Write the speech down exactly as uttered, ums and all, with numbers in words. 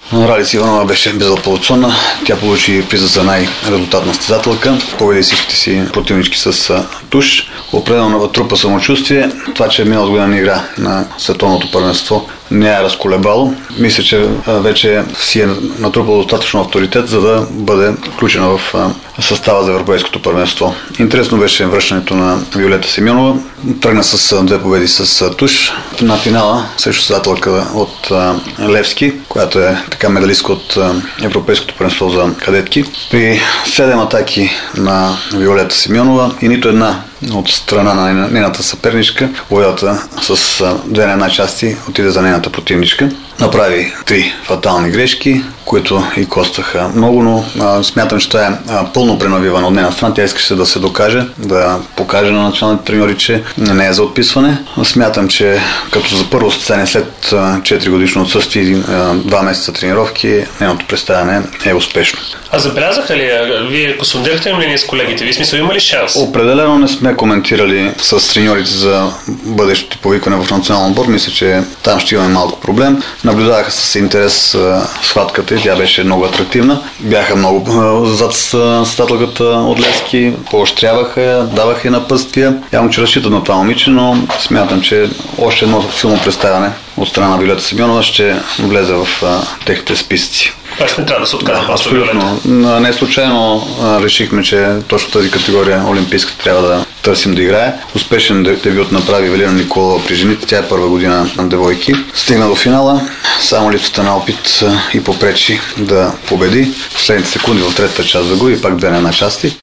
Ралица Иванова беше безапелационна. Тя получи приза за най-резултатна състезателка. Победи всичките си противнички с туш. Определено трупа самочувствие. Това, че миналата година не игра на световното първенство, не е разколебало. Мисля, че вече си е натрупал достатъчно авторитет, за да бъде включена в състава за Европейското първенство. Интересно беше връщането на Виолета Симеонова. Тръгна с две победи с туш. На финала срещу състезателка от Левски, която е така медалистка от Европейското първенство за кадетки. При седем атаки на Виолета Симеонова и нито една от страна на нейната съперничка, победата с две на една части отиде за нейната противничка. Направи три фатални грешки, които и костваха много, но а, смятам, че това е а, пълно пренавиване от нейна страна. Тя искаше да се докаже, да покаже на националните треньори, че не е за отписване. Смятам, че като за първо състезание след а, четири годишно отсъствие и два месеца тренировки, нейното представяне е успешно. А забелязаха ли, вие сондирахте ли мнение с колегите? Вие смисъл има ли шанс? Определено не сме коментирали с треньорите за бъдещото повикване в национален отбор. Мисля, че там ще имаме малко проблем. Наблюдаваха с интерес схватката и тя беше много атрактивна. Бяха много зад състезателката от Левски, поощряваха я, даваха и напътствия. Явно, че разчитат на това момиче, но смятам, че още едно силно представяне от страна на Виолета Симеонова ще влезе в техните списъци. Тоест не трябва да се отказва. Да, абсолютно. Не случайно решихме, че точно тази категория олимпийска трябва да търсим да играе. Успешен дебют направи Велина Николова при жените. Тя е първа година на девойки. Стигна до финала. Само липсата на опит и попречи да победи. Последните секунди в третата част загуби, пак две на една части.